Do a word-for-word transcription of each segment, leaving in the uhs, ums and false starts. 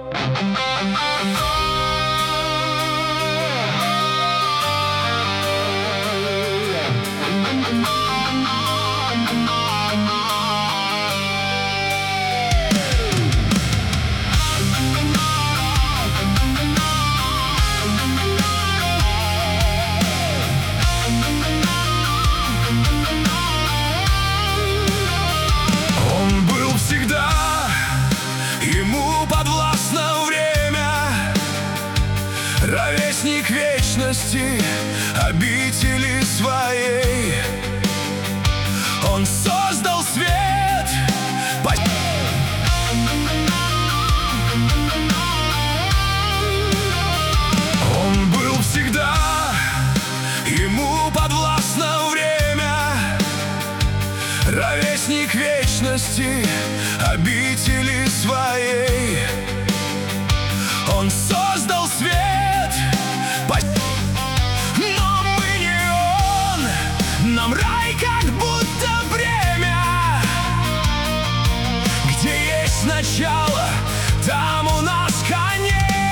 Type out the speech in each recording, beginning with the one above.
Ровесник вечности, обители своей. Он создал свет по... Он был всегда, ему подвластно время. Ровесник вечности, обители своей. Он создал свет. Но мы не он, нам рай как будто бремя. Где есть начало, там у нас конец.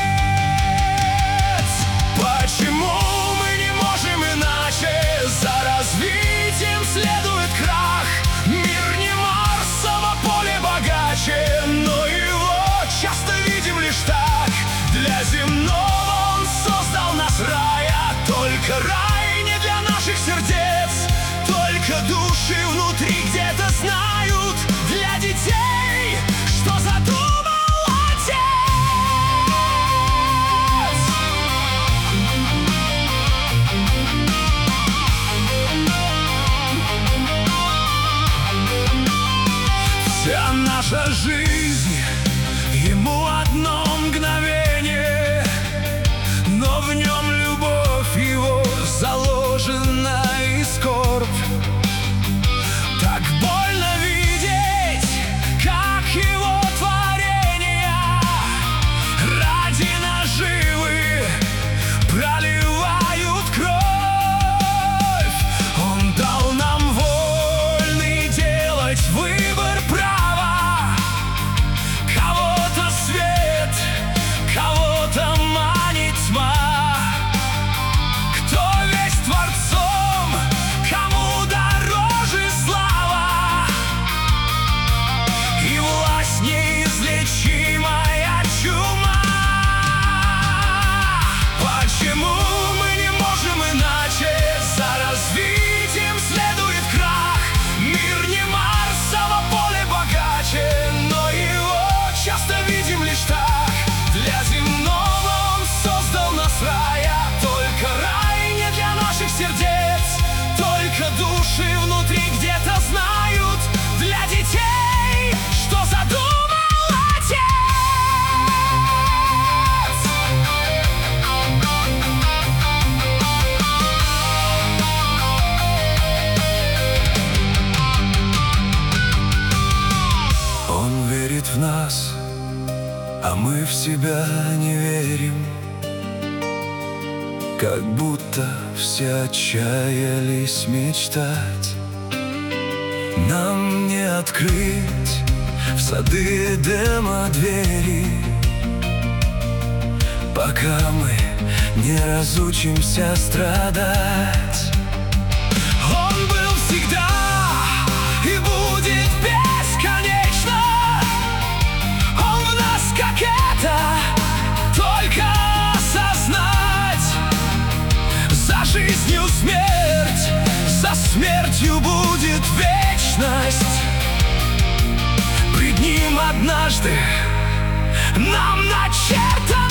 Почему мы не можем иначе? За развитием следует крах. Мир не Марсово поле богаче, но его часто видим лишь так. Для земного он создал нас рая. Только рай не для наших сердец. Только души внутри где-то знают. Для детей, что задумал Отец. Вся наша жизнь ему одно мгновение, но в нем любовь его заложена и скорбь. Так больно видеть, как его творения ради наживы проливают кровь. Он дал нам вольный делать выбор права. Кого-то свет, кого-то манит тьма. Кто весь Творцом, кому дороже слава и власть неизлечимая чума. Почему мы не можем иначе? За развитием следует крах. Мир не Марсово поле богаче, но его часто видим лишь так. Для земного он создал нас рая. Только рай не для наших сердец. Только души внутри где-то знают. Для детей, что задумал Отец. Он верит в нас, а мы в себя не верим. Как будто все отчаялись мечтать. Нам не открыть в сады Эдема двери, пока мы не разучимся страдать. Он был всегда и будет бесконечно. Он в нас как это, только осознать. За жизнью смерть, за смертью будет вечность. Пред ним однажды нам начертано.